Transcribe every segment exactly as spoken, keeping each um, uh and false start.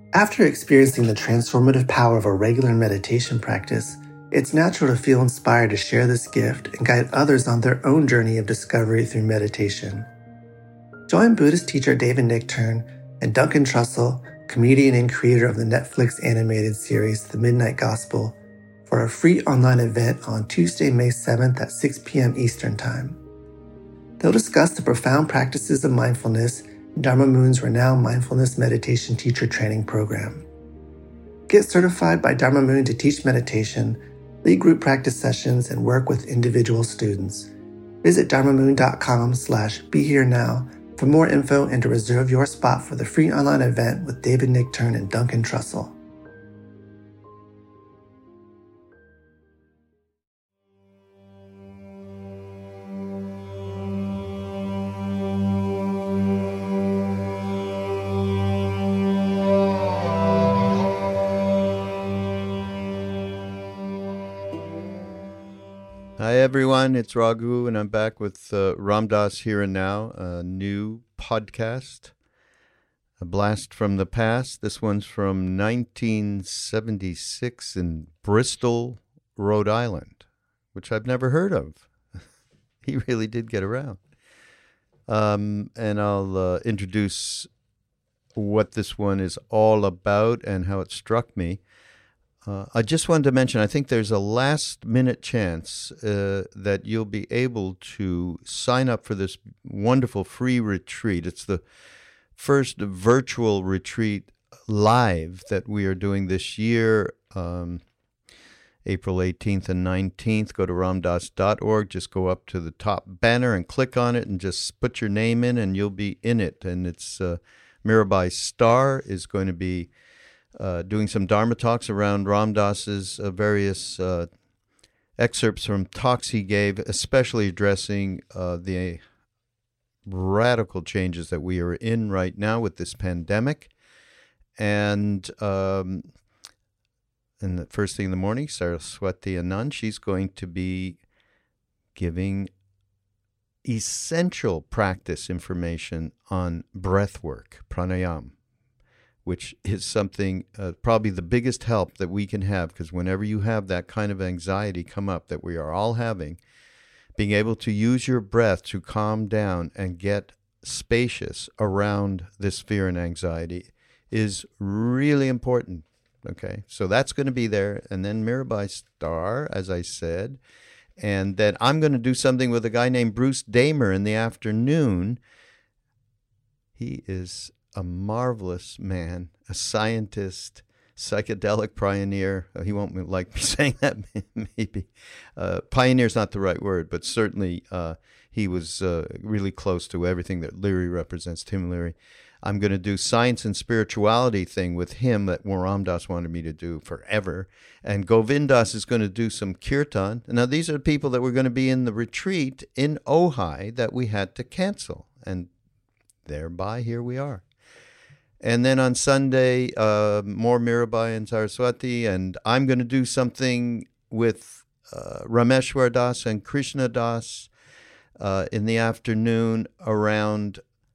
After experiencing the transformative power of a regular meditation practice, it's natural to feel inspired to share this gift and guide others on their own journey of discovery through meditation. Join Buddhist teacher David Nichtern and Duncan Trussell, comedian and creator of the Netflix animated series The Midnight Gospel, for a free online event on Tuesday, May seventh at six p.m. Eastern Time. They'll discuss the profound practices of mindfulness in Dharma Moon's renowned mindfulness meditation teacher training program. Get certified by Dharma Moon to teach meditation, lead group practice sessions, and work with individual students. Visit dharmamoon.com slash be here now for more info and to reserve your spot for the free online event with David Nichtern and Duncan Trussell. Hi everyone, it's Raghu and I'm back with uh, Ram Dass Here and Now, a new podcast, a blast from the past. This one's from nineteen seventy-six in Bristol, Rhode Island, which I've never heard of. He really did get around. Um, and I'll uh, introduce what this one is all about and how it struck me. Uh, I just wanted to mention, I think there's a last-minute chance uh, that you'll be able to sign up for this wonderful free retreat. It's the first virtual retreat live that we are doing this year, um, April eighteenth and nineteenth. Go to ramdass dot org. Just go up to the top banner and click on it and just put your name in and you'll be in it. And it's uh, Mirabai Starr is going to be Uh, doing some Dharma talks around Ram Dass's uh, various uh, excerpts from talks he gave, especially addressing uh, the radical changes that we are in right now with this pandemic. And um, and the first thing in the morning, Saraswati Anand, she's going to be giving essential practice information on breath work, pranayama, which is something, uh, probably the biggest help that we can have, because whenever you have that kind of anxiety come up that we are all having, being able to use your breath to calm down and get spacious around this fear and anxiety is really important. Okay, so that's going to be there. And then Mirabai Starr, as I said, and then I'm going to do something with a guy named Bruce Damer in the afternoon. He is a marvelous man, a scientist, psychedelic pioneer. Uh, he won't like me saying that, maybe. Uh, pioneer's not the right word, but certainly uh, he was uh, really close to everything that Leary represents, Tim Leary. I'm going to do science and spirituality thing with him that Ram Dass wanted me to do forever. And Govindas is going to do some kirtan. Now, these are the people that were going to be in the retreat in Ojai that we had to cancel. And thereby, here we are. And then on Sunday, uh, more Mirabai and Saraswati, and I'm going to do something with uh, Rameshwar Das and Krishna Das uh, in the afternoon around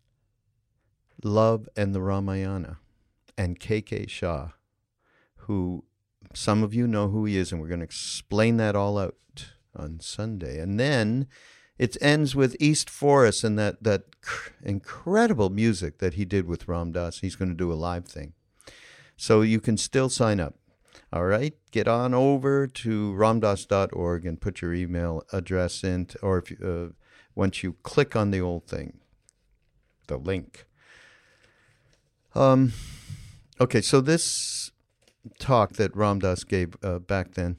love and the Ramayana, and K K Shah, who some of you know who he is, and we're going to explain that all out on Sunday. And then it ends with East Forest and that, that incredible music that he did with Ram Dass. He's going to do a live thing. So you can still sign up. All right? Get on over to ramdass dot org and put your email address in, to, or if you, uh, once you click on the old thing, the link. Um. Okay, so this talk that Ram Dass gave uh, back then,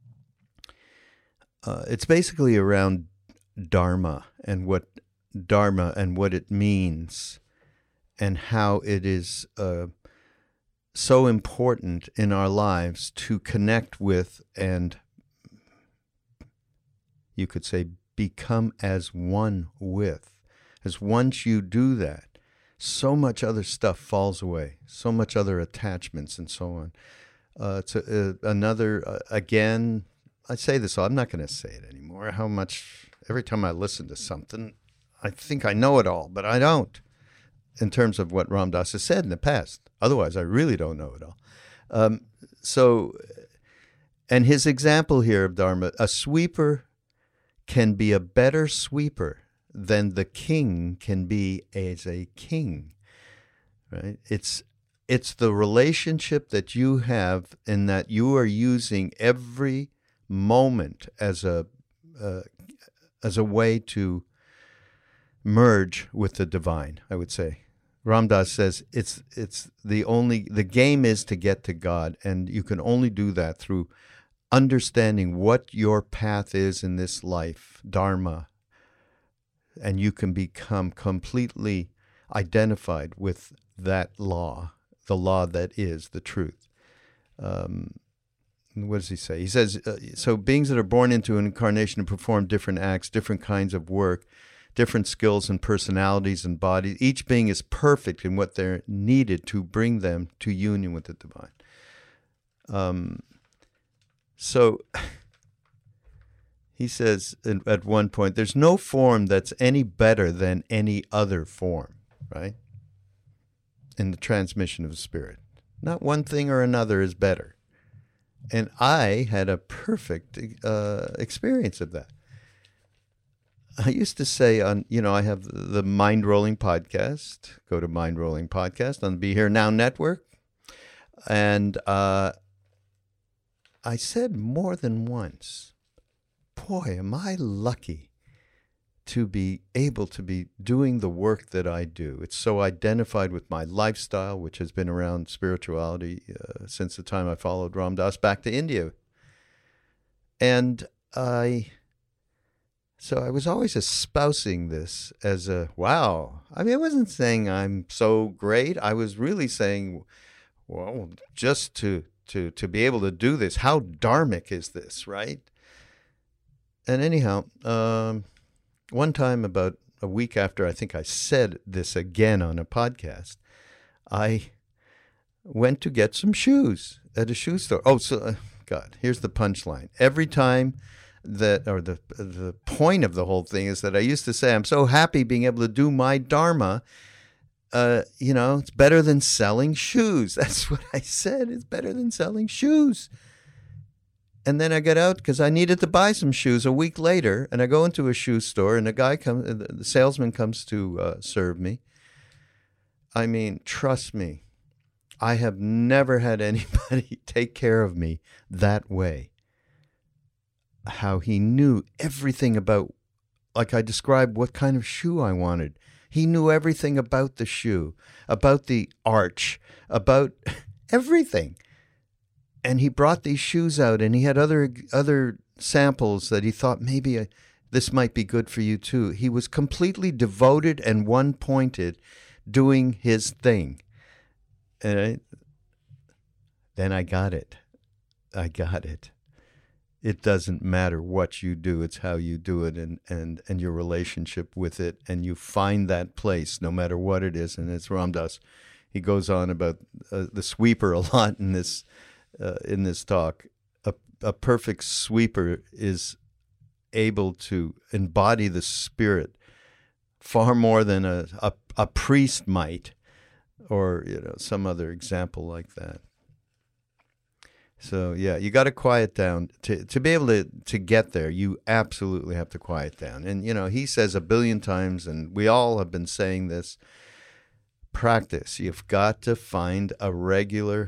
uh, it's basically around Dharma and what Dharma and what it means and how it is uh, so important in our lives to connect with and, you could say, become as one with. As once you do that, so much other stuff falls away, so much other attachments and so on. Uh, it's a, uh, another, uh, again, I say this, so I'm not going to say it anymore, how much, every time I listen to something, I think I know it all, but I don't. in terms of what Ram Dass has said in the past. Otherwise, I really don't know it all. Um, so, and his example here of Dharma, a sweeper can be a better sweeper than the king can be as a king, right? It's it's the relationship that you have in that you are using every moment as a uh, as a way to merge with the divine, I would say. Ram Dass says it's it's the only the game is to get to God, and you can only do that through understanding what your path is in this life, dharma, and you can become completely identified with that law, the law that is the truth. Um, what does he say? He says, uh, so beings that are born into an incarnation to perform different acts, different kinds of work, different skills and personalities and bodies, each being is perfect in what they're needed to bring them to union with the divine. Um, so he says at one point, there's no form that's any better than any other form, right? In the transmission of the spirit. Not one thing or another is better. And I had a perfect uh, experience of that. I used to say on, you know, I have the Mind Rolling podcast. Go to Mind Rolling Podcast on the Be Here Now network. And uh, I said more than once, boy, am I lucky to be able to be doing the work that I do. It's so identified with my lifestyle, which has been around spirituality uh, since the time I followed Ram Dass back to India. And I, so I was always espousing this as a, wow. I mean, I wasn't saying I'm so great. I was really saying, well, just to, to, to be able to do this, how dharmic is this, right? And anyhow, um, one time, about a week after I think I said this again on a podcast, I went to get some shoes at a shoe store. Oh, so uh, God, here's the punchline. Every time that, or the the point of the whole thing is that I used to say, I'm so happy being able to do my dharma. Uh, you know, it's better than selling shoes. That's what I said. It's better than selling shoes. And then I got out because I needed to buy some shoes a week later. And I go into a shoe store, and the guy comes, the salesman comes to uh, serve me. I mean, trust me, I have never had anybody take care of me that way. How he knew everything about, like I described, what kind of shoe I wanted. He knew everything about the shoe, about the arch, about everything. And he brought these shoes out, and he had other other samples that he thought maybe uh, this might be good for you too. He was completely devoted and one-pointed, doing his thing. And I, then I got it. I got it. It doesn't matter what you do. It's how you do it, and, and, and your relationship with it. And you find that place no matter what it is. And it's Ram Dass. He goes on about uh, the sweeper a lot in this Uh, in this talk. A, a perfect sweeper is able to embody the spirit far more than a, a, a priest might, or you know, some other example like that. So yeah, you got to quiet down to to be able to to get there. You absolutely have to quiet down. And you know, he says a billion times, and we all have been saying this: practice. You've got to find a regular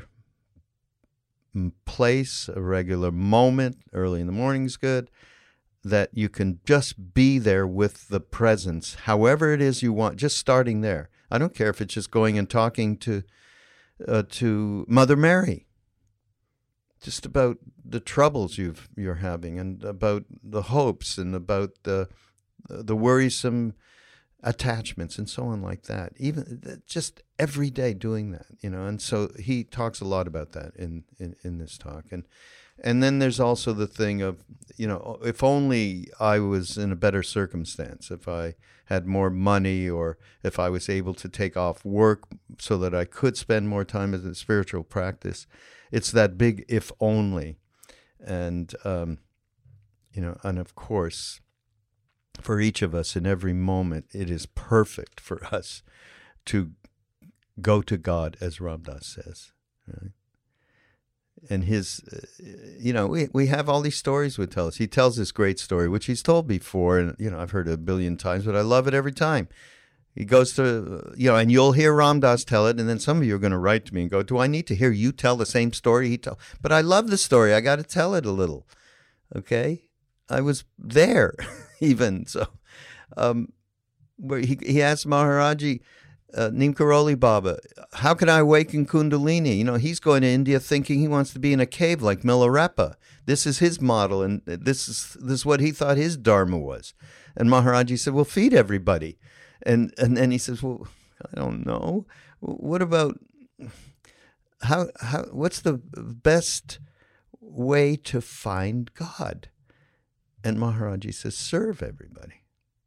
place, a regular moment. Early in the morning is good, that you can just be there with the presence, however it is you want, just starting there. I don't care if it's just going and talking to uh, to Mother Mary, just about the troubles you've, you're having, and about the hopes, and about the the worrisome attachments and so on like that. Even just every day doing that, you know. And so he talks a lot about that in, in, in this talk. And and then there's also the thing of, you know, if only I was in a better circumstance, if I had more money, or if I was able to take off work so that I could spend more time as a spiritual practice. It's that big if only. And, um, you know, and of course, for each of us in every moment, it is perfect for us to go to God, as Ram Dass says. Right? And his, uh, you know, we we have all these stories with tell us. He tells this great story, which he's told before, and, you know, I've heard it a billion times, but I love it every time. He goes to, you know, and you'll hear Ram Dass tell it, and then some of you are going to write to me and go, do I need to hear you tell the same story he told? But I love the story. I got to tell it a little, okay? I was there even, so. Um, where he, he asked Maharaji, uh, Neem Karoli Baba, how can I awaken Kundalini? You know, he's going to India thinking he wants to be in a cave like Milarepa. This is his model, and this is this is what he thought his dharma was. And Maharaji said, well, feed everybody. And and then he says, well, I don't know. What about, how how? what's the best way to find God? And Maharaji says, serve everybody.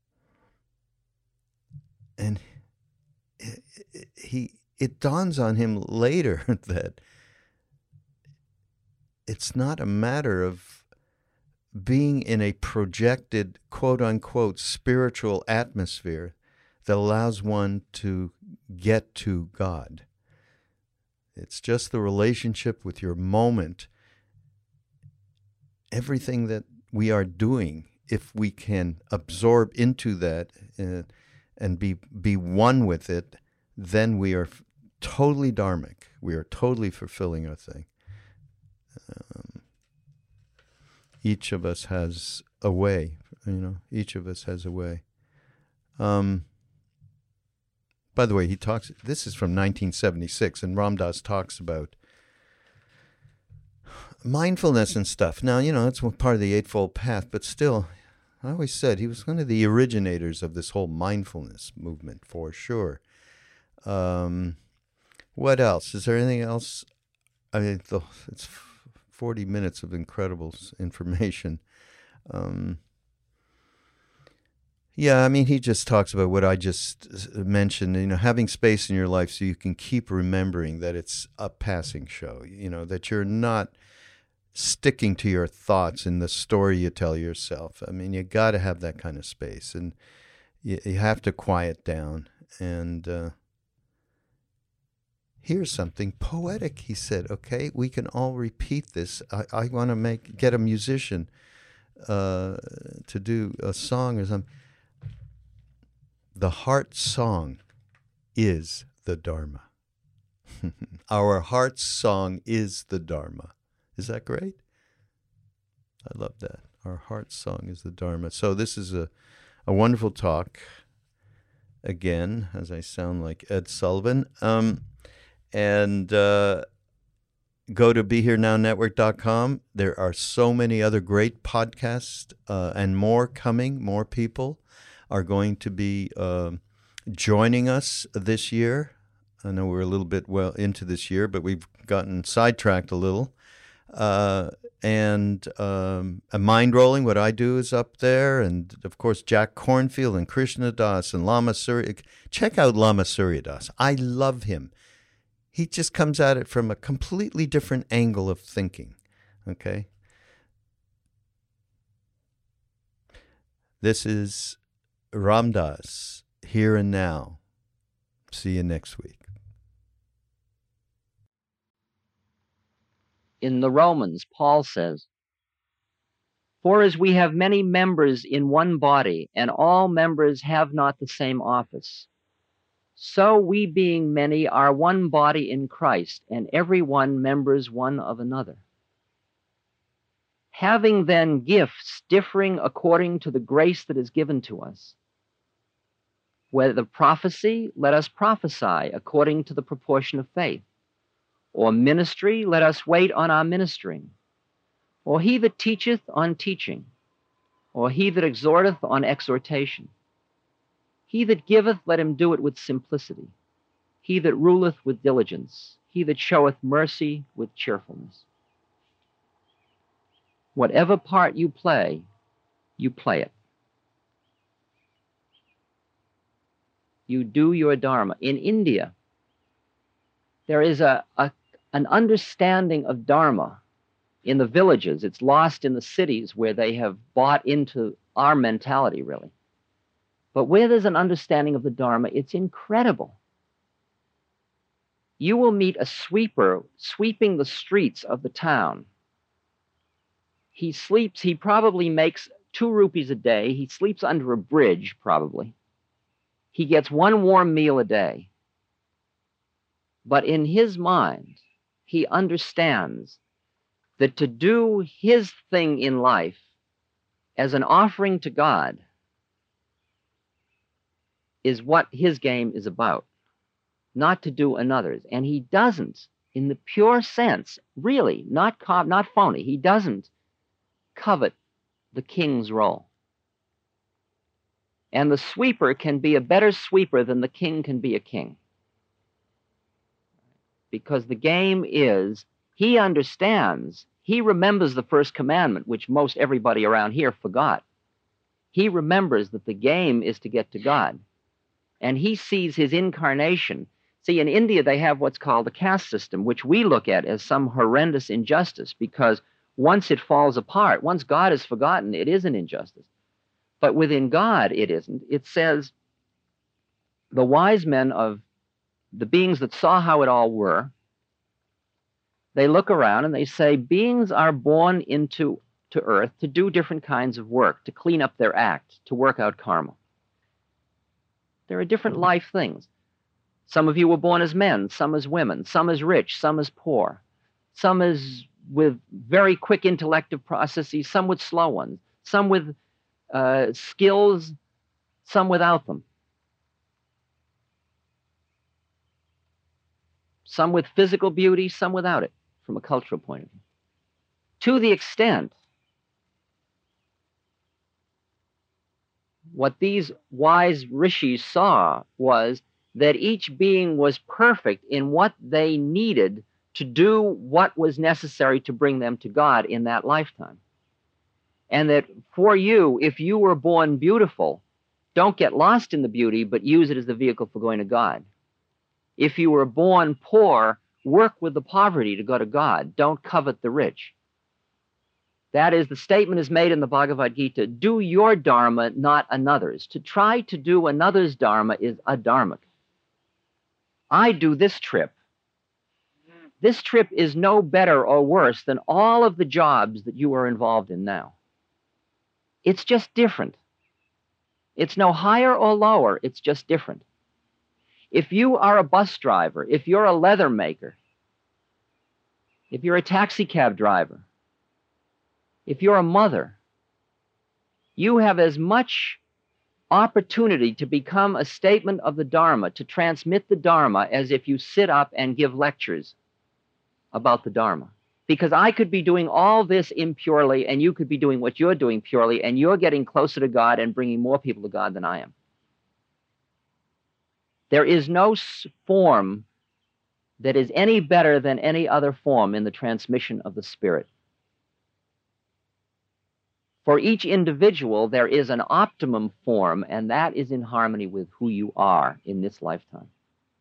And it, it, he, it dawns on him later that it's not a matter of being in a projected, quote-unquote, spiritual atmosphere that allows one to get to God. It's just the relationship with your moment. Everything that we are doing, if we can absorb into that uh, and be be one with it, then we are f- totally dharmic. We are totally fulfilling our thing. Um, each of us has a way, you know, each of us has a way. Um, by the way, he talks, this is from nineteen seventy-six, and Ram Dass talks about mindfulness and stuff. Now, you know, that's part of the Eightfold Path, but still, I always said he was one of the originators of this whole mindfulness movement, for sure. Um, what else? Is there anything else? I mean, the, it's forty minutes of incredible information. Um, yeah, I mean, he just talks about what I just mentioned, you know, having space in your life so you can keep remembering that it's a passing show, you know, that you're not sticking to your thoughts in the story you tell yourself. I mean, you got to have that kind of space, and you, you have to quiet down. And uh, here's something poetic, he said. Okay, we can all repeat this. I, I want to make get a musician uh, to do a song or something. The heart song is the Dharma. Our heart's song is the Dharma. Is that great? I love that. Our heart song is the Dharma. So this is a, a wonderful talk. Again, as I sound like Ed Sullivan. Um, and uh, go to be here now network dot com. There are so many other great podcasts uh, and more coming. More people are going to be uh, joining us this year. I know we're a little bit well into this year, but we've gotten sidetracked a little. Uh, and um, a Mind Rolling, what I do, is up there. And, of course, Jack Kornfield and Krishna Das and Lama Surya. Check out Lama Surya Das. I love him. He just comes at it from a completely different angle of thinking, okay? This is Ram Dass, Here and Now. See you next week. In the Romans, Paul says, for as we have many members in one body, and all members have not the same office, so we being many are one body in Christ, and every one members one of another. Having then gifts differing according to the grace that is given to us, whether prophecy, let us prophesy according to the proportion of faith. Or ministry, let us wait on our ministering. Or he that teacheth on teaching. Or he that exhorteth on exhortation. He that giveth, let him do it with simplicity. He that ruleth with diligence. He that showeth mercy with cheerfulness. Whatever part you play, you play it. You do your dharma. In India, there is a, a an understanding of dharma in the villages. It's lost in the cities where they have bought into our mentality, really. But where there's an understanding of the dharma, it's incredible. you will meet a sweeper sweeping the streets of the town. He sleeps, he probably makes two rupees a day. He sleeps under a bridge, probably. He gets one warm meal a day. But in his mind, he understands that to do his thing in life as an offering to God is what his game is about, not to do another's. And he doesn't, in the pure sense, really, not, co- not phony, he doesn't covet the king's role. And the sweeper can be a better sweeper than the king can be a king. Because the game is, he understands, he remembers the first commandment, which most everybody around here forgot. He remembers that the game is to get to God. And he sees his incarnation. See, in India, they have what's called a caste system, which we look at as some horrendous injustice, because once it falls apart, once God is forgotten, it is an injustice. But within God, it isn't. It says the wise men of the beings that saw how it all were, they look around and they say, beings are born into to earth to do different kinds of work, to clean up their act, to work out karma. There are different life things. Some of you were born as men, some as women, some as rich, some as poor, some as with very quick intellective processes, some with slow ones, some with uh, skills, some without them. Some with physical beauty, some without it, from a cultural point of view. To the extent what these wise rishis saw was that each being was perfect in what they needed to do what was necessary to bring them to God in that lifetime. And that for you, if you were born beautiful, don't get lost in the beauty, but use it as the vehicle for going to God. If you were born poor, work with the poverty to go to God. Don't covet the rich. That is, the statement is made in the Bhagavad Gita, do your dharma, not another's. To try to do another's dharma is adharmic. I do this trip. This trip is no better or worse than all of the jobs that you are involved in now. It's just different. It's no higher or lower, it's just different. If you are a bus driver, if you're a leather maker, if you're a taxi cab driver, if you're a mother, you have as much opportunity to become a statement of the Dharma, to transmit the Dharma, as if you sit up and give lectures about the Dharma. Because I could be doing all this impurely, and you could be doing what you're doing purely, and you're getting closer to God and bringing more people to God than I am. There is no form that is any better than any other form in the transmission of the Spirit. For each individual, there is an optimum form, and that is in harmony with who you are in this lifetime.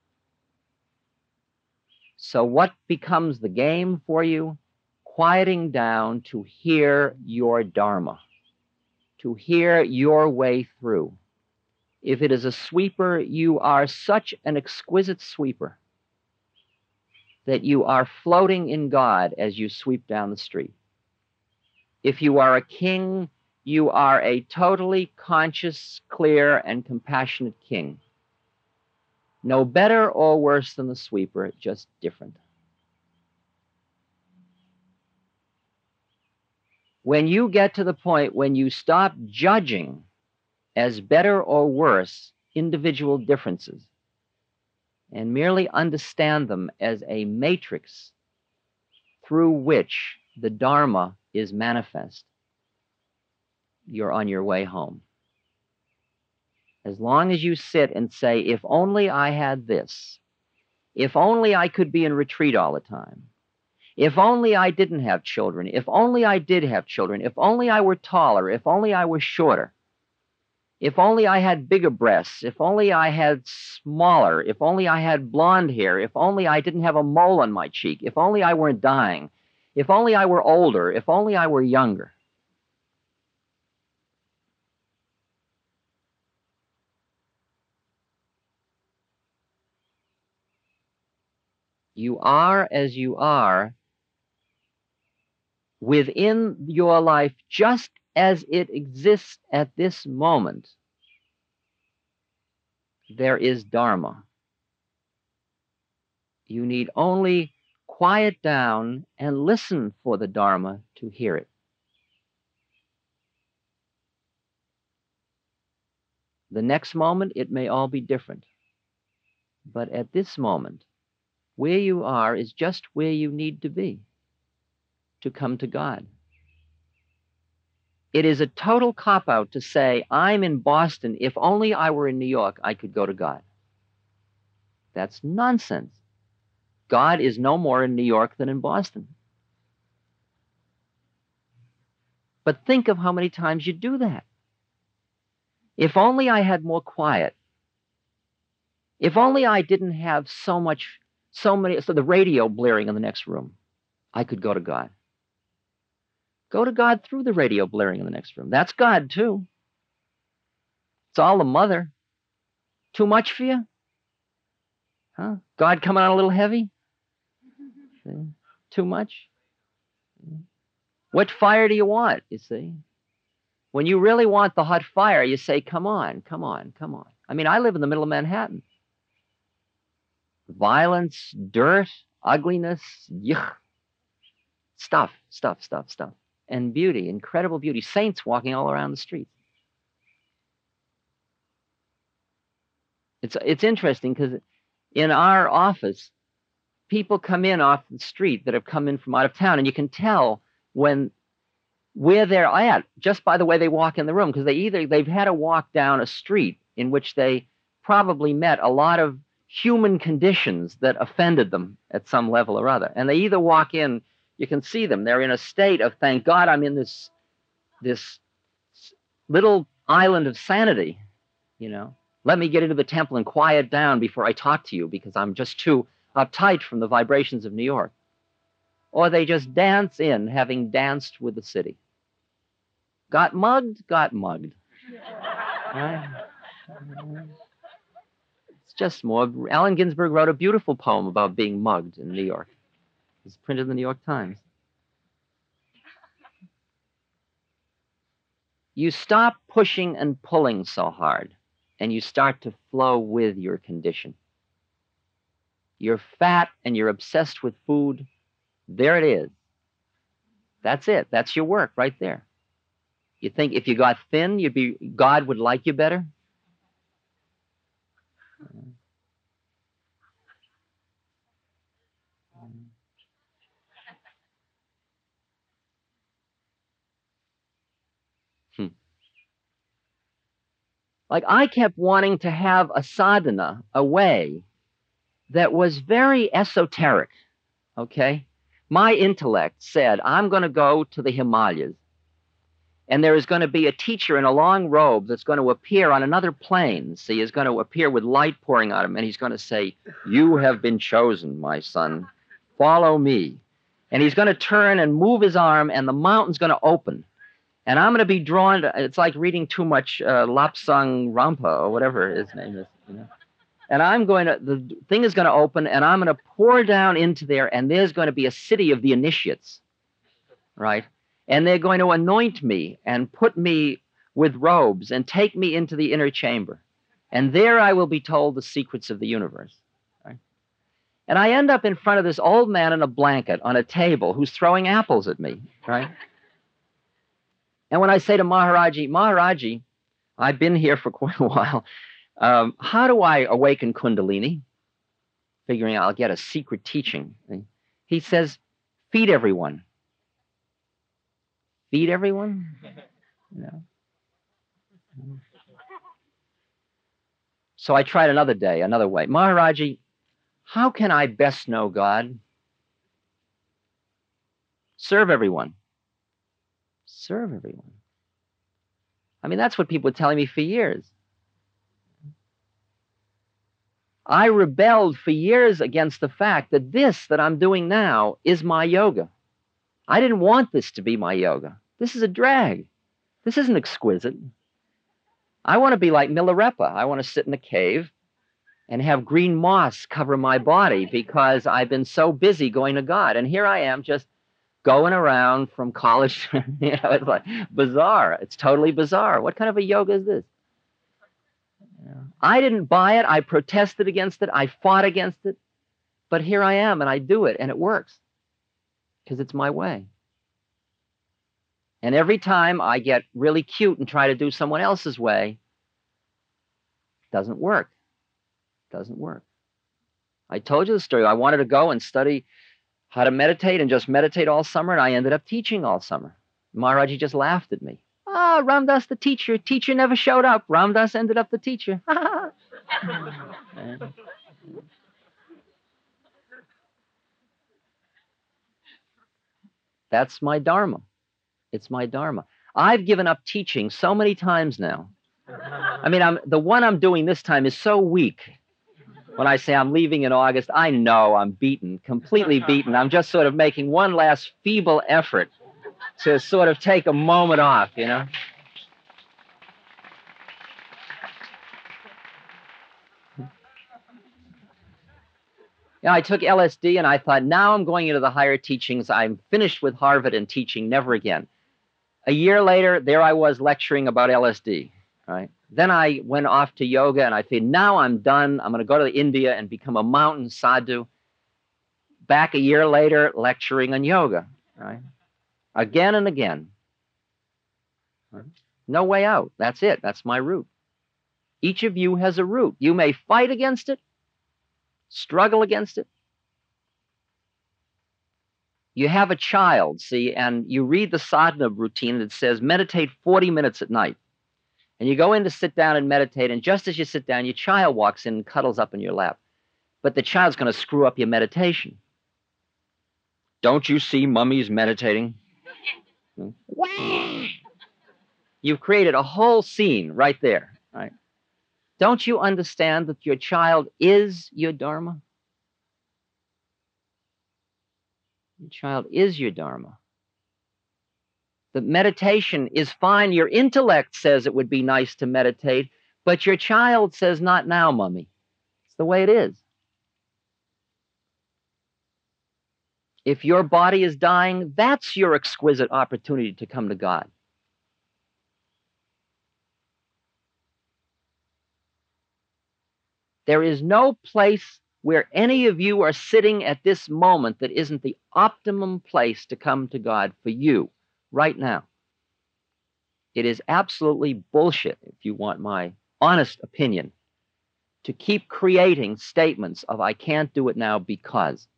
So what becomes the game for you? Quieting down to hear your Dharma, to hear your way through. If it is a sweeper, you are such an exquisite sweeper that you are floating in God as you sweep down the street. If you are a king, you are a totally conscious, clear, and compassionate king. No better or worse than the sweeper, just different. When you get to the point when you stop judging as better or worse individual differences and merely understand them as a matrix through which the Dharma is manifest, you're on your way home. As long as you sit and say, if only I had this, if only I could be in retreat all the time, if only I didn't have children, if only I did have children, if only I were taller, if only I were shorter, if only I had bigger breasts, if only I had smaller, if only I had blonde hair, if only I didn't have a mole on my cheek, if only I weren't dying, if only I were older, if only I were younger. You are as you are within your life just as it exists at this moment. There is Dharma. You need only quiet down and listen for the Dharma to hear it. The next moment, it may all be different. But at this moment, where you are is just where you need to be to come to God. It is a total cop-out to say, I'm in Boston. If only I were in New York, I could go to God. That's nonsense. God is no more in New York than in Boston. But think of how many times you do that. If only I had more quiet. If only I didn't have so much, so many, so the radio blaring in the next room, I could go to God. Go to God through the radio blaring in the next room. That's God, too. It's all the mother. Too much for you? Huh? God coming on a little heavy? See? Too much? What fire do you want, you see? When you really want the hot fire, you say, come on, come on, come on. I mean, I live in the middle of Manhattan. Violence, dirt, ugliness, yuck. Stuff, stuff, stuff, stuff. And beauty, incredible beauty. Saints walking all around the streets. It's, it's interesting because in our office, people come in off the street that have come in from out of town, and you can tell when where they're at just by the way they walk in the room, because they either they've had to walk down a street in which they probably met a lot of human conditions that offended them at some level or other, and they either walk in. You can see them. They're in a state of, thank God I'm in this, this little island of sanity, you know. Let me get into the temple and quiet down before I talk to you because I'm just too uptight from the vibrations of New York. Or they just dance in, having danced with the city. Got mugged? Got mugged. Right? It's just more. Allen Ginsberg wrote a beautiful poem about being mugged in New York. It's printed in the New York Times. You stop pushing and pulling so hard, and you start to flow with your condition. You're fat and you're obsessed with food. There it is. That's it. That's your work right there. You think if you got thin, you'd be God would like you better? Hmm. Like I kept wanting to have a sadhana, a way that was very esoteric, okay? My intellect said, I'm going to go to the Himalayas, and there is going to be a teacher in a long robe that's going to appear on another plane. See, he's going to appear with light pouring on him, and he's going to say, you have been chosen, my son. Follow me. And he's going to turn and move his arm, and the mountain's going to open. And I'm going to be drawn to, it's like reading too much uh, Lapsang Rampa, or whatever his name is, you know. And I'm going to, the thing is going to open, and I'm going to pour down into there, and there's going to be a city of the initiates, right? And they're going to anoint me and put me with robes and take me into the inner chamber. And there I will be told the secrets of the universe, right? And I end up in front of this old man in a blanket on a table who's throwing apples at me, right? And when I say to Maharaji, Maharaji, I've been here for quite a while. Um, how do I awaken Kundalini? Figuring I'll get a secret teaching. He says, feed everyone. Feed everyone? You know? So I tried another day, another way. Maharaji, how can I best know God? Serve everyone. Serve everyone. I mean, that's what people were telling me for years. I rebelled for years against the fact that this that I'm doing now is my yoga. I didn't want this to be my yoga. This is a drag. This isn't exquisite. I want to be like Milarepa. I want to sit in a cave and have green moss cover my body because I've been so busy going to God. And here I am just going around from college. You know, it's like bizarre. It's totally bizarre. What kind of a yoga is this? You know, I didn't buy it. I protested against it. I fought against it. But here I am, and I do it, and it works because it's my way. And every time I get really cute and try to do someone else's way, it doesn't work. It doesn't work. I told you the story. I wanted to go and study how to meditate and just meditate all summer, and I ended up teaching all summer. Maharaji just laughed at me. Ah, Ram Dass the teacher. Teacher never showed up. Ram Dass ended up the teacher. That's my dharma. It's my dharma. I've given up teaching so many times now. I mean, I'm, the one I'm doing this time is so weak. When I say I'm leaving in August, I know I'm beaten, completely beaten. I'm just sort of making one last feeble effort to sort of take a moment off, you know. You know, I took L S D and I thought, now I'm going into the higher teachings. I'm finished with Harvard and teaching, never again. A year later, there I was lecturing about L S D, right? Then I went off to yoga and I figured, now I'm done. I'm going to go to India and become a mountain sadhu. Back a year later, lecturing on yoga, right? Again and again. Right? No way out. That's it. That's my route. Each of you has a route. You may fight against it, struggle against it. You have a child, see, and you read the sadhana routine that says meditate forty minutes at night. And you go in to sit down and meditate, and just as you sit down, your child walks in and cuddles up in your lap. But the child's going to screw up your meditation. Don't you see mummy's meditating? You've created a whole scene right there, right? Don't you understand that your child is your dharma? Your child is your dharma. The meditation is fine. Your intellect says it would be nice to meditate, but your child says, not now, mummy. It's the way it is. If your body is dying, that's your exquisite opportunity to come to God. There is no place where any of you are sitting at this moment that isn't the optimum place to come to God for you right now. It is absolutely bullshit, if you want my honest opinion, to keep creating statements of I can't do it now because.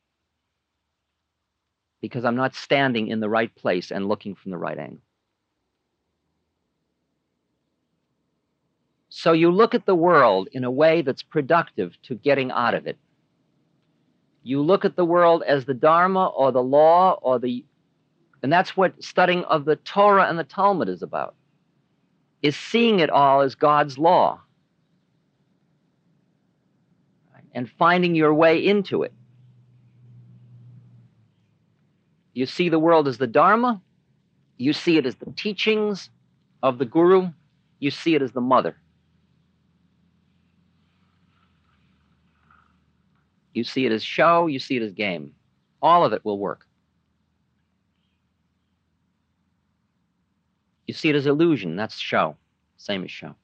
Because I'm not standing in the right place and looking from the right angle. So you look at the world in a way that's productive to getting out of it. You look at the world as the Dharma or the law or the, and that's what studying of the Torah and the Talmud is about, is seeing it all as God's law and finding your way into it. You see the world as the Dharma, you see it as the teachings of the Guru, you see it as the mother. You see it as show, you see it as game. All of it will work. You see it as illusion, that's show. Same as show.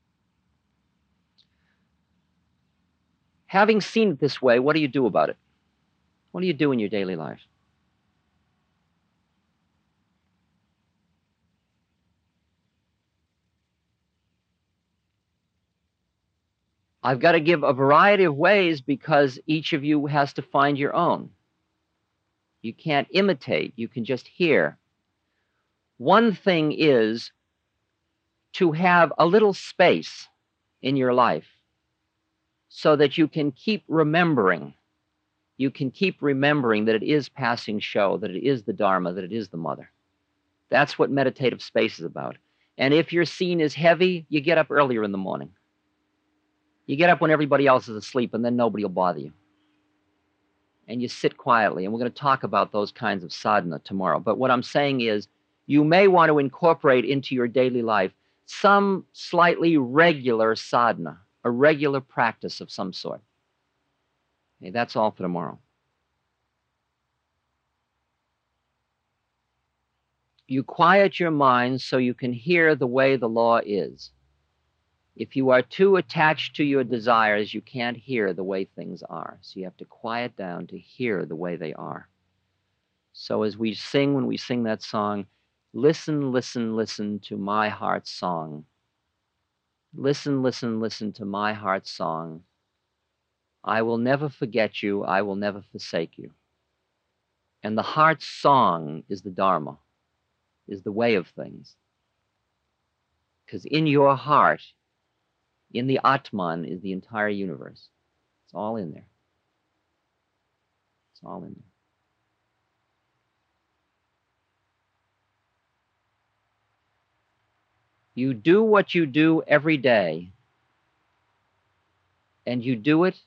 Having seen it this way, what do you do about it? What do you do in your daily life? I've got to give a variety of ways because each of you has to find your own. You can't imitate, you can just hear. One thing is to have a little space in your life so that you can keep remembering. You can keep remembering that it is passing show, that it is the Dharma, that it is the mother. That's what meditative space is about. And if your scene is heavy, you get up earlier in the morning. You get up when everybody else is asleep, and then nobody will bother you. And you sit quietly, and we're going to talk about those kinds of sadhana tomorrow. But what I'm saying is, you may want to incorporate into your daily life some slightly regular sadhana. a regular practice of some sort. Okay, that's all for tomorrow. You quiet your mind so you can hear the way the law is. If you are too attached to your desires, you can't hear the way things are. So you have to quiet down to hear the way they are. So as we sing, when we sing that song, listen, listen, listen to my heart's song. Listen, listen, listen to my heart's song. I will never forget you. I will never forsake you. And the heart's song is the Dharma, is the way of things. Because in your heart, in the Atman, is the entire universe. It's all in there. It's all in there. You do what you do every day, and you do it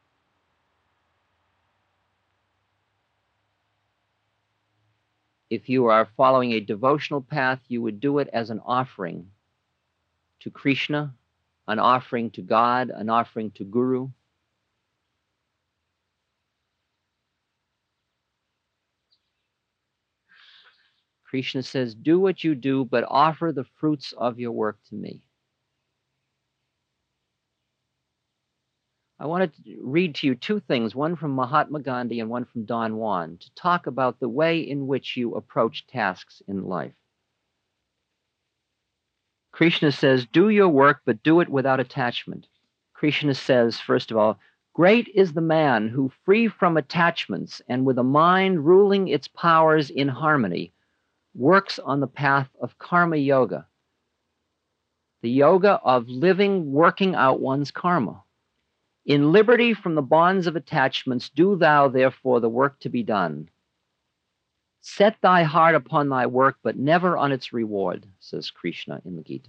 if you are following a devotional path, you would do it as an offering to Krishna, an offering to God, an offering to Guru. Krishna says, do what you do, but offer the fruits of your work to me. I wanted to read to you two things, one from Mahatma Gandhi and one from Don Juan, to talk about the way in which you approach tasks in life. Krishna says, do your work, but do it without attachment. Krishna says, first of all, great is the man who, free from attachments and with a mind ruling its powers in harmony, works on the path of karma yoga, the yoga of living, working out one's karma. In liberty from the bonds of attachments, do thou therefore the work to be done. Set thy heart upon thy work, but never on its reward, says Krishna in the Gita.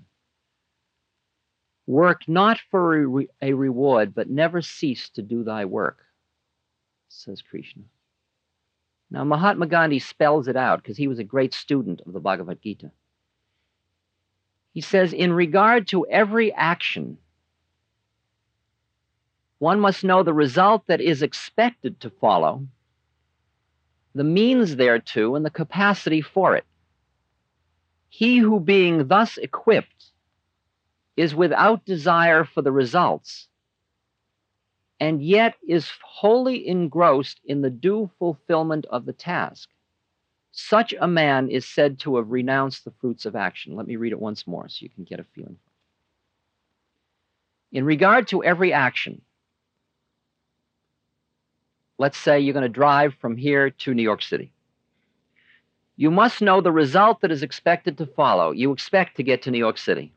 Work not for a, re- a reward, but never cease to do thy work, says Krishna. Now, Mahatma Gandhi spells it out because he was a great student of the Bhagavad Gita. He says, in regard to every action, one must know the result that is expected to follow, the means thereto, and the capacity for it. He who, being thus equipped, is without desire for the results, and yet is wholly engrossed in the due fulfillment of the task, such a man is said to have renounced the fruits of action. Let me read it once more so you can get a feeling. In regard to every action, let's say you're going to drive from here to New York City. You must know the result that is expected to follow. You expect to get to New York City.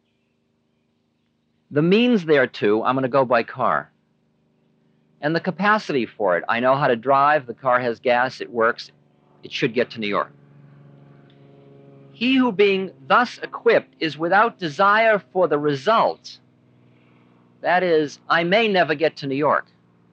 The means thereto, I'm going to go by car. And the capacity for it, I know how to drive, the car has gas, it works, it should get to New York. He who, being thus equipped, is without desire for the result, that is, I may never get to New York.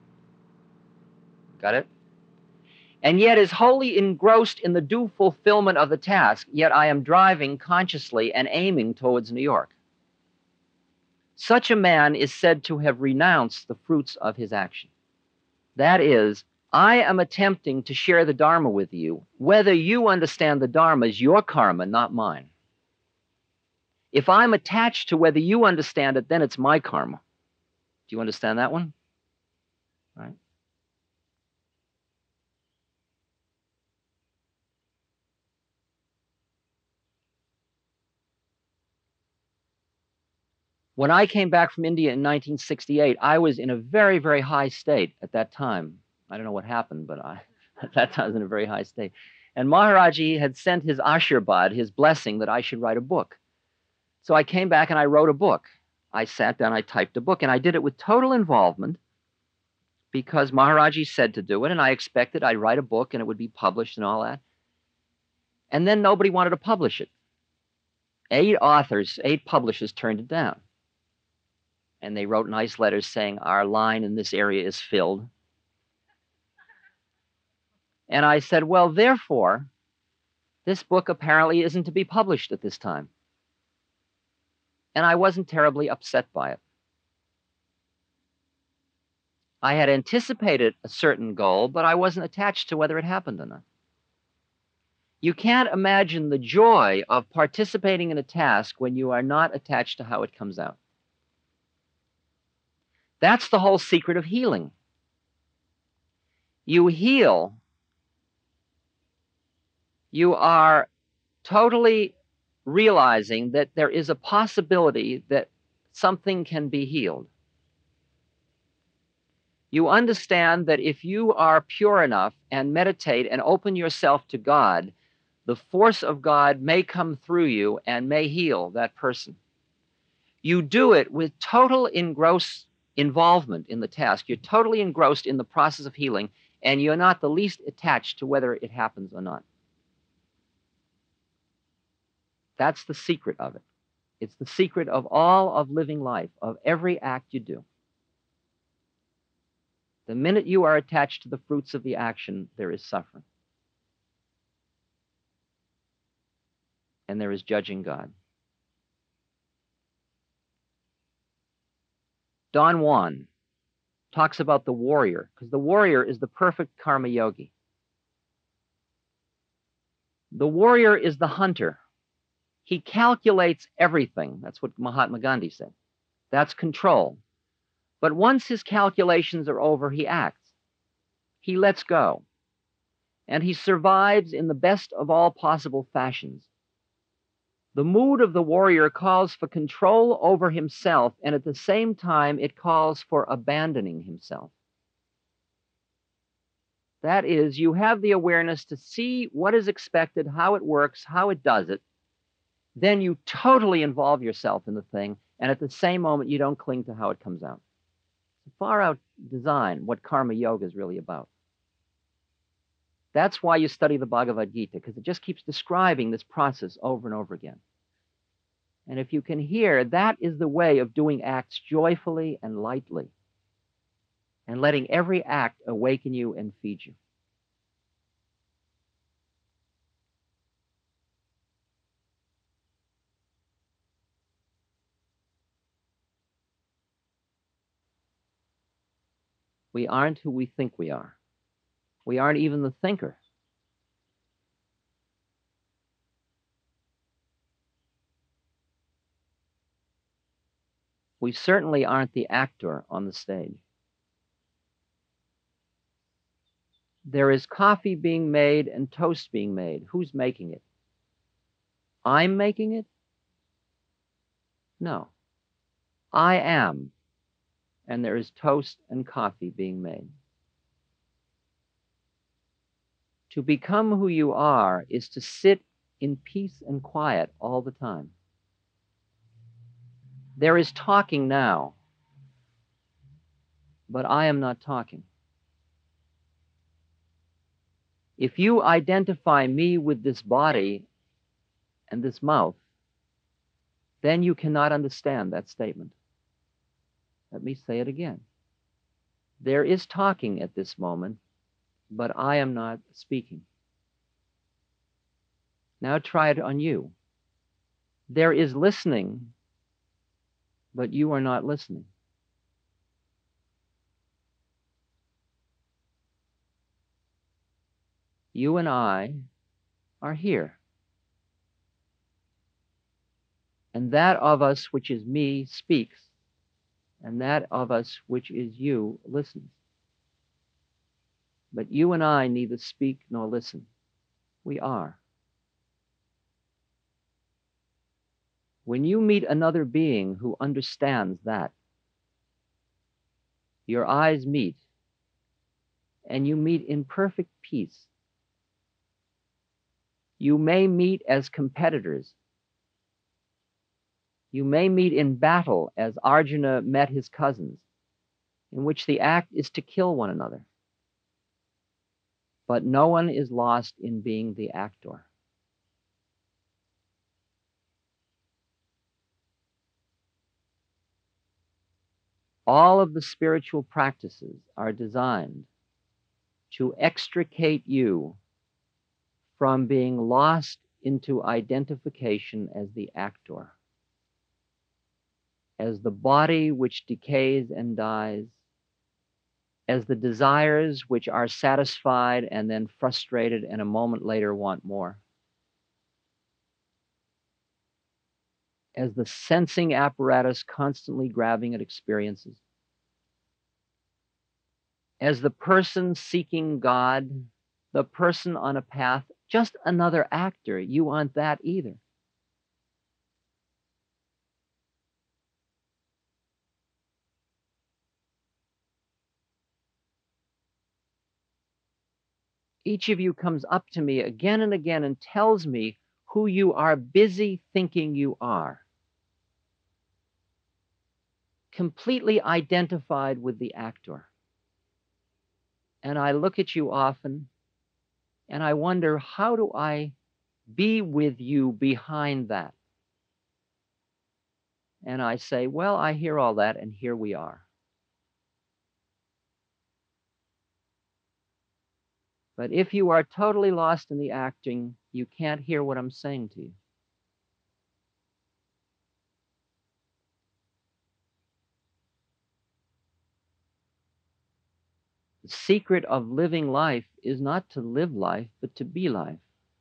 Got it? And yet is wholly engrossed in the due fulfillment of the task, yet I am driving consciously and aiming towards New York. Such a man is said to have renounced the fruits of his action. That is, I am attempting to share the Dharma with you. Whether you understand the Dharma is your karma, not mine. If I'm attached to whether you understand it, then it's my karma. Do you understand that one? Right? When I came back from India in nineteen sixty-eight, I was in a very, very high state at that time. I don't know what happened, but I, at that time I was in a very high state. And Maharaji had sent his Ashirvad, his blessing, that I should write a book. So I came back and I wrote a book. I sat down, I typed a book, and I did it with total involvement because Maharaji said to do it, and I expected I'd write a book and it would be published and all that. And then nobody wanted to publish it. Eight authors, eight publishers turned it down. And they wrote nice letters saying, our line in this area is filled. And I said, well, therefore, this book apparently isn't to be published at this time. And I wasn't terribly upset by it. I had anticipated a certain goal, but I wasn't attached to whether it happened or not. You can't imagine the joy of participating in a task when you are not attached to how it comes out. That's the whole secret of healing. You heal. You are totally realizing that there is a possibility that something can be healed. You understand that if you are pure enough and meditate and open yourself to God, the force of God may come through you and may heal that person. You do it with total engrossed involvement in the task. You're totally engrossed in the process of healing, and you're not the least attached to whether it happens or not. That's the secret of it. It's the secret of all of living life, of every act you do. The minute you are attached to the fruits of the action, there is suffering. And there is judging God. Don Juan talks about the warrior, because the warrior is the perfect karma yogi. The warrior is the hunter. He calculates everything. That's what Mahatma Gandhi said. That's control. But once his calculations are over, he acts. He lets go. And he survives in the best of all possible fashions. The mood of the warrior calls for control over himself, and at the same time, it calls for abandoning himself. That is, you have the awareness to see what is expected, how it works, how it does it. Then you totally involve yourself in the thing, and at the same moment, you don't cling to how it comes out. It's a far-out design, what karma yoga is really about. That's why you study the Bhagavad Gita, because it just keeps describing this process over and over again. And if you can hear, that is the way of doing acts joyfully and lightly, and letting every act awaken you and feed you. We aren't who we think we are. We aren't even the thinker. We certainly aren't the actor on the stage. There is coffee being made and toast being made. Who's making it? I'm making it? No. I am. And there is toast and coffee being made. To become who you are is to sit in peace and quiet all the time. There is talking now, but I am not talking. If you identify me with this body and this mouth, then you cannot understand that statement. Let me say it again. There is talking at this moment, but I am not speaking. Now try it on you. There is listening, but you are not listening. You and I are here. And that of us which is me speaks, and that of us which is you listens. But you and I neither speak nor listen. We are. When you meet another being who understands that, your eyes meet, and you meet in perfect peace. You may meet as competitors. You may meet in battle as Arjuna met his cousins, in which the act is to kill one another. But no one is lost in being the actor. All of the spiritual practices are designed to extricate you from being lost into identification as the actor, as the body which decays and dies, as the desires which are satisfied and then frustrated and a moment later want more. As the sensing apparatus constantly grabbing at experiences. As the person seeking God, the person on a path, just another actor. You aren't that either. Each of you comes up to me again and again and tells me who you are busy thinking you are. Completely identified with the actor. And I look at you often and I wonder, how do I be with you behind that? And I say, well, I hear all that, and here we are. But if you are totally lost in the acting, you can't hear what I'm saying to you. The secret of living life is not to live life, but to be life.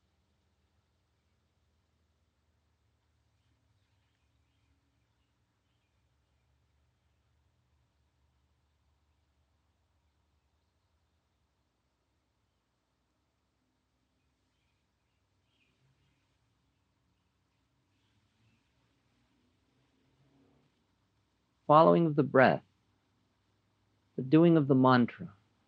Following of the breath, the doing of the mantra,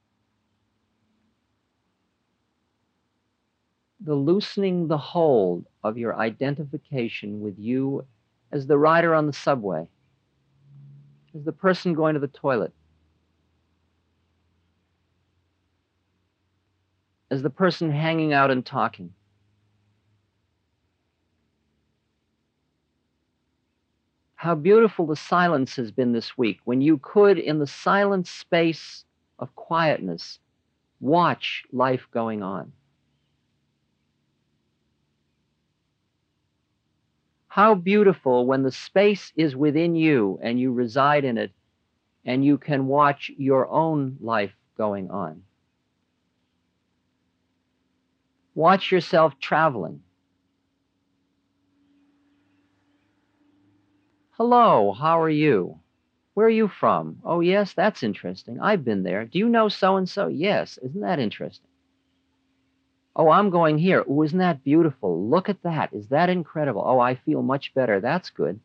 the loosening the hold of your identification with you as the rider on the subway, as the person going to the toilet, as the person hanging out and talking. How beautiful the silence has been this week, when you could, in the silent space of quietness, watch life going on. How beautiful when the space is within you and you reside in it and you can watch your own life going on. Watch yourself traveling. Hello, how are you? Where are you from? Oh, yes, that's interesting. I've been there. Do you know so-and-so? Yes. Isn't that interesting? Oh, I'm going here. Oh, isn't that beautiful? Look at that. Is that incredible? Oh, I feel much better. That's good.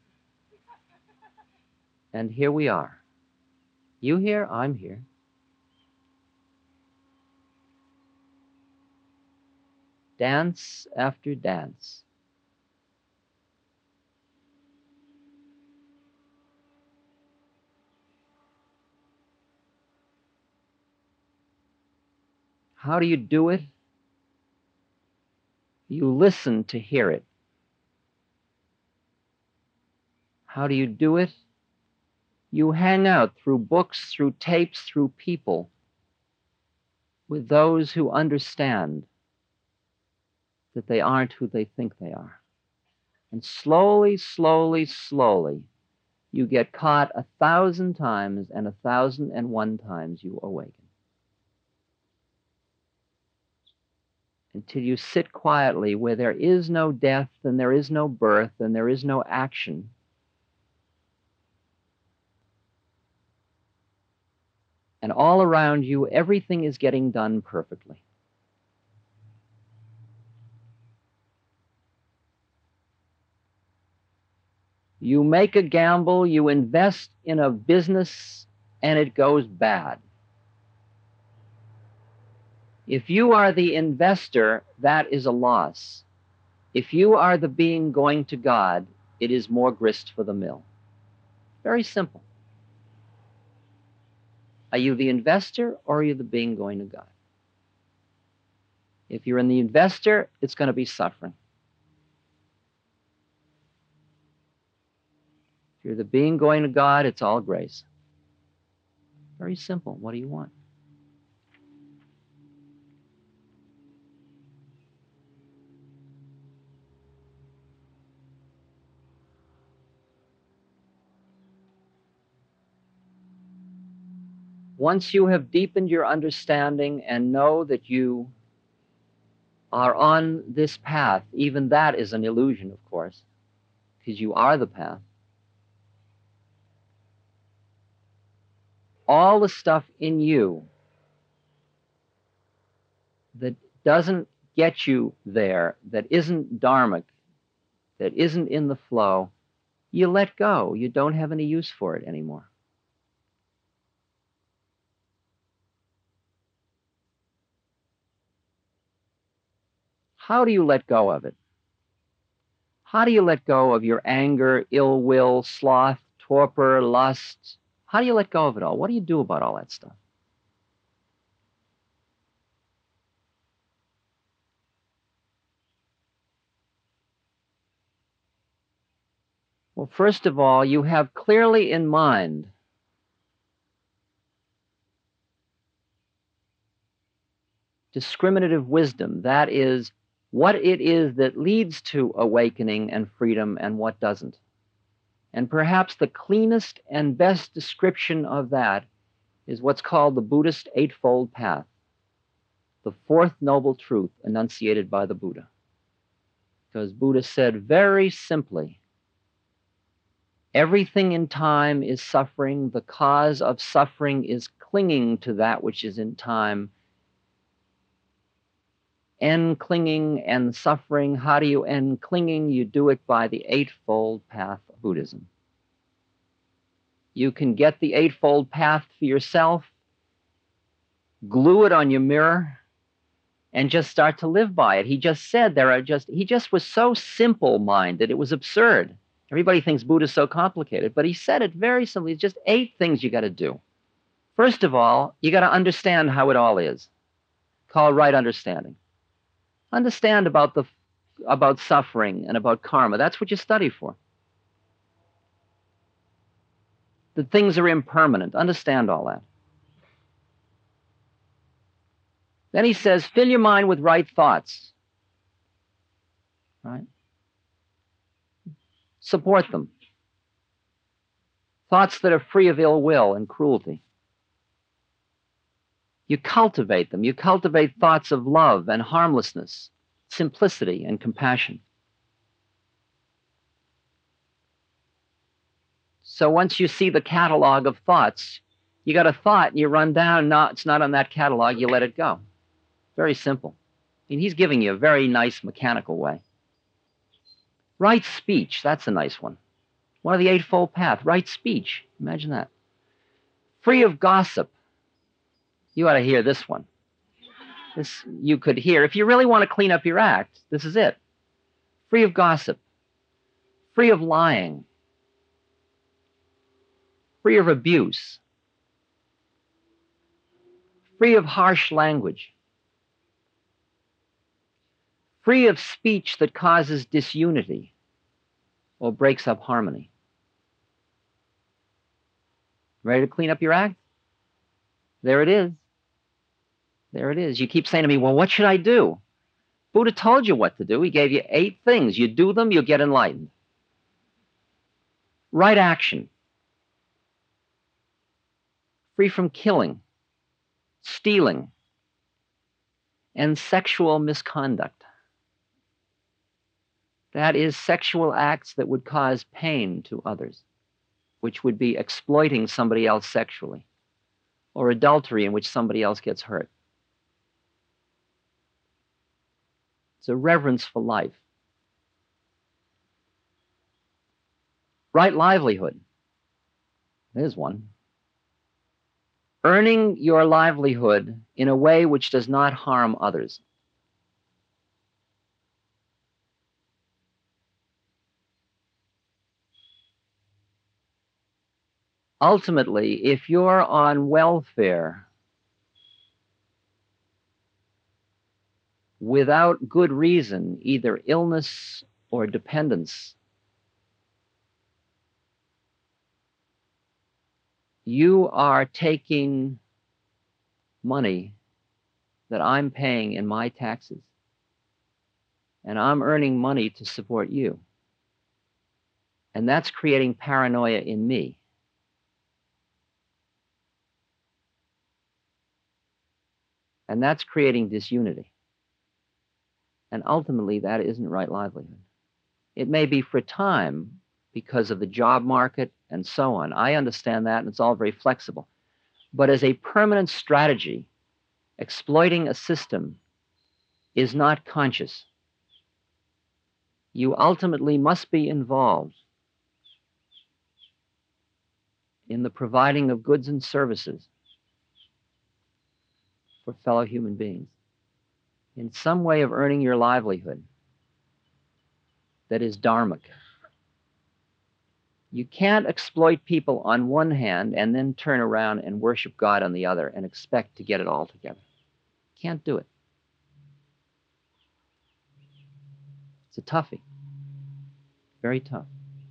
And here we are. You here? I'm here. Dance after dance. How do you do it? You listen to hear it. How do you do it? You hang out through books, through tapes, through people with those who understand that they aren't who they think they are. And slowly, slowly, slowly, you get caught a thousand times, and a thousand and one times you awaken. Until you sit quietly where there is no death, and there is no birth, and there is no action. And all around you, everything is getting done perfectly. You make a gamble, you invest in a business, and it goes bad. If you are the investor, that is a loss. If you are the being going to God, it is more grist for the mill. Very simple. Are you the investor, or are you the being going to God? If you're in the investor, it's going to be suffering. If you're the being going to God, it's all grace. Very simple. What do you want? Once you have deepened your understanding and know that you are on this path, even that is an illusion, of course, because you are the path. All the stuff in you that doesn't get you there, that isn't dharmic, that isn't in the flow, you let go. You don't have any use for it anymore. How do you let go of it? How do you let go of your anger, ill will, sloth, torpor, lust? How do you let go of it all? What do you do about all that stuff? Well, first of all, you have clearly in mind discriminative wisdom. That is, what it is that leads to awakening and freedom and what doesn't. And perhaps the cleanest and best description of that is what's called the Buddhist Eightfold Path, the fourth noble truth enunciated by the Buddha. Because Buddha said very simply, everything in time is suffering. The cause of suffering is clinging to that which is in time. End clinging and suffering. How do you end clinging? You do it by the Eightfold Path of Buddhism. You can get the Eightfold Path for yourself, glue it on your mirror, and just start to live by it. He just said there are just, he just was so simple-minded, it was absurd. Everybody thinks Buddha's so complicated, but he said it very simply. It's just eight things you got to do. First of all, you got to understand how it all is. Called right understanding. Understand about the about suffering and about karma. That's what you study for. That things are impermanent. Understand all that. Then he says, fill your mind with right thoughts. Right? Support them. Thoughts that are free of ill will and cruelty. You cultivate them. You cultivate thoughts of love and harmlessness, simplicity and compassion. So once you see the catalog of thoughts, you got a thought and you run down, no, it's not on that catalog, you let it go. Very simple. I mean, he's giving you a very nice mechanical way. Right speech, that's a nice one. One of the Eightfold Path, right speech. Imagine that. Free of gossip. You ought to hear this one. This you could hear. If you really want to clean up your act, this is it. Free of gossip. Free of lying. Free of abuse. Free of harsh language. Free of speech that causes disunity or breaks up harmony. Ready to clean up your act? There it is. There it is. You keep saying to me, well, what should I do? Buddha told you what to do. He gave you eight things. You do them, you'll get enlightened. Right action. Free from killing, stealing, and sexual misconduct. That is, sexual acts that would cause pain to others, which would be exploiting somebody else sexually, or adultery in which somebody else gets hurt. It's a reverence for life. Right livelihood. There's one. Earning your livelihood in a way which does not harm others. Ultimately, if you're on welfare without good reason, either illness or dependence, you are taking money that I'm paying in my taxes, and I'm earning money to support you. And that's creating paranoia in me. And that's creating disunity. And ultimately, that isn't right livelihood. It may be for time because of the job market and so on. I understand that, and it's all very flexible. But as a permanent strategy, exploiting a system is not conscious. You ultimately must be involved in the providing of goods and services for fellow human beings, in some way of earning your livelihood that is dharmic. You can't exploit people on one hand and then turn around and worship God on the other and expect to get it all together. Can't do it. It's a toughie. Very tough.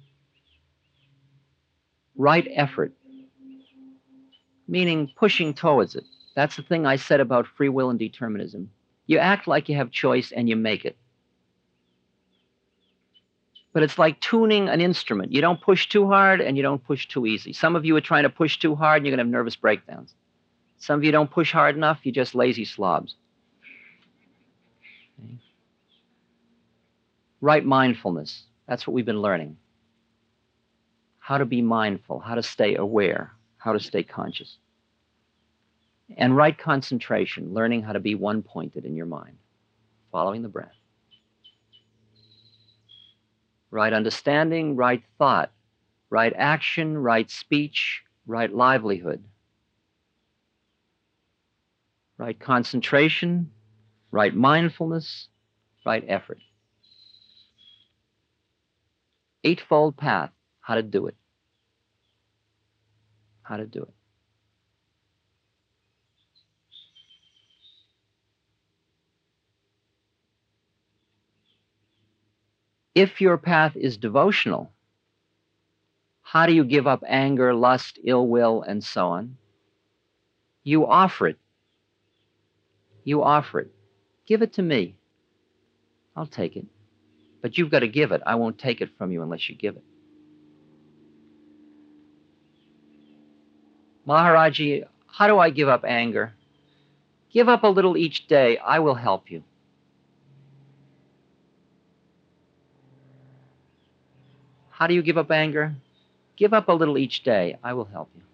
Right effort, meaning pushing towards it. That's the thing I said about free will and determinism. You act like you have choice and you make it. But it's like tuning an instrument. You don't push too hard and you don't push too easy. Some of you are trying to push too hard and you're going to have nervous breakdowns. Some of you don't push hard enough, you're just lazy slobs. Okay. Right mindfulness. That's what we've been learning. How to be mindful, how to stay aware, how to stay conscious. And right concentration, learning how to be one-pointed in your mind, following the breath. Right understanding, right thought, right action, right speech, right livelihood. Right concentration, right mindfulness, right effort. Eightfold path, how to do it. How to do it. If your path is devotional, how do you give up anger, lust, ill will, and so on? You offer it. You offer it. Give it to me. I'll take it. But you've got to give it. I won't take it from you unless you give it. Maharaji, how do I give up anger? Give up a little each day. I will help you. How do you give up anger? Give up a little each day. I will help you.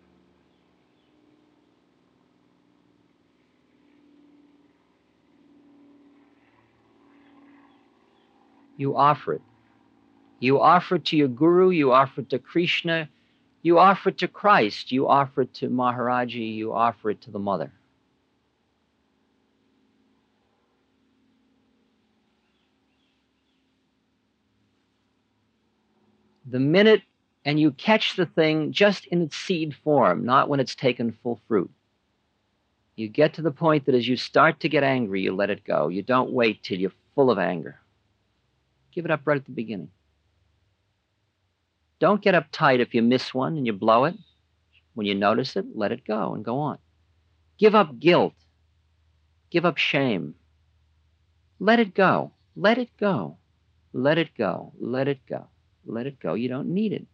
You offer it. You offer it to your guru. You offer it to Krishna. You offer it to Christ. You offer it to Maharaji. You offer it to the mother. The minute, and you catch the thing just in its seed form, not when it's taken full fruit. You get to the point that as you start to get angry, you let it go. You don't wait till you're full of anger. Give it up right at the beginning. Don't get uptight if you miss one and you blow it. When you notice it, let it go and go on. Give up guilt. Give up shame. Let it go. Let it go. Let it go. Let it go. Let it go. You don't need it.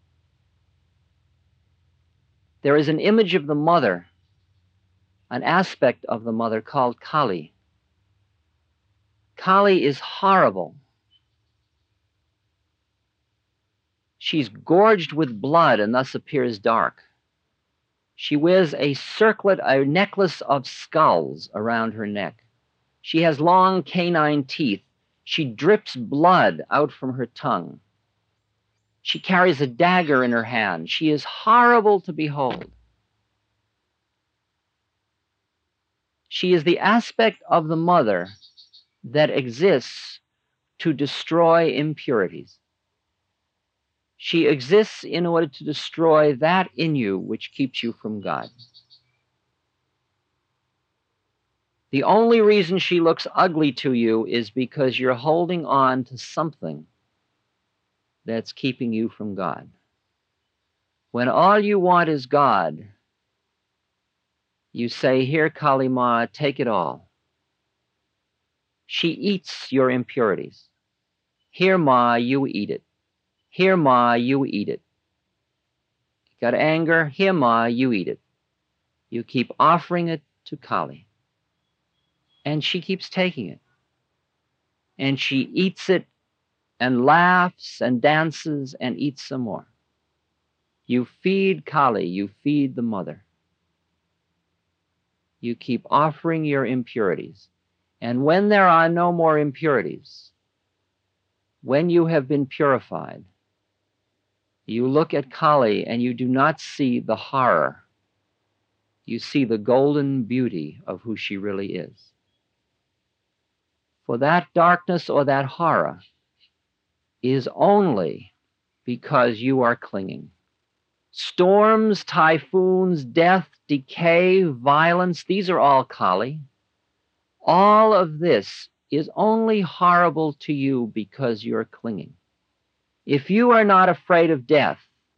There is an image of the mother, an aspect of the mother called Kali. Kali is horrible. She's gorged with blood and thus appears dark. She wears a circlet, a necklace of skulls around her neck. She has long canine teeth. She drips blood out from her tongue. She carries a dagger in her hand. She is horrible to behold. She is the aspect of the mother that exists to destroy impurities. She exists in order to destroy that in you which keeps you from God. The only reason she looks ugly to you is because you're holding on to something that's keeping you from God. When all you want is God, you say, "Here, Kali Ma, take it all." She eats your impurities. "Here, Ma, you eat it. Here, Ma, you eat it." Got anger? "Here, Ma, you eat it." You keep offering it to Kali. And she keeps taking it. And she eats it and laughs and dances and eats some more. You feed Kali, you feed the mother. You keep offering your impurities. And when there are no more impurities, when you have been purified, you look at Kali and you do not see the horror. You see the golden beauty of who she really is. For that darkness or that horror is only because you are clinging. Storms, typhoons, death, decay, violence, these are all Kali. All of this is only horrible to you because you're clinging. If you are not afraid of death,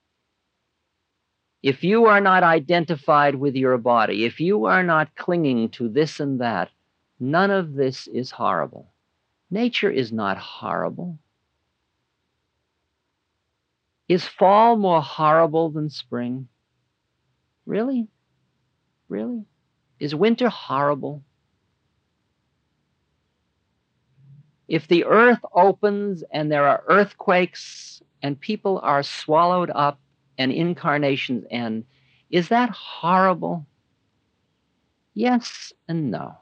if you are not identified with your body, if you are not clinging to this and that, none of this is horrible. Nature is not horrible. Is fall more horrible than spring? Really? Really? Is winter horrible? If the earth opens and there are earthquakes and people are swallowed up and incarnations end, is that horrible? Yes and no.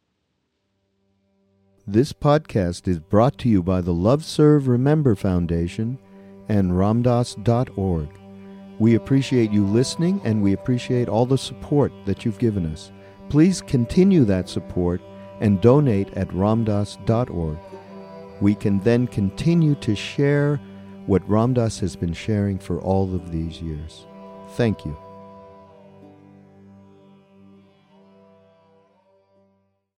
This podcast is brought to you by the Love Serve Remember Foundation and Ramdas dot org. We appreciate you listening, and we appreciate all the support that you've given us. Please continue that support and donate at Ramdas dot org. We can then continue to share what Ramdas has been sharing for all of these years. Thank you.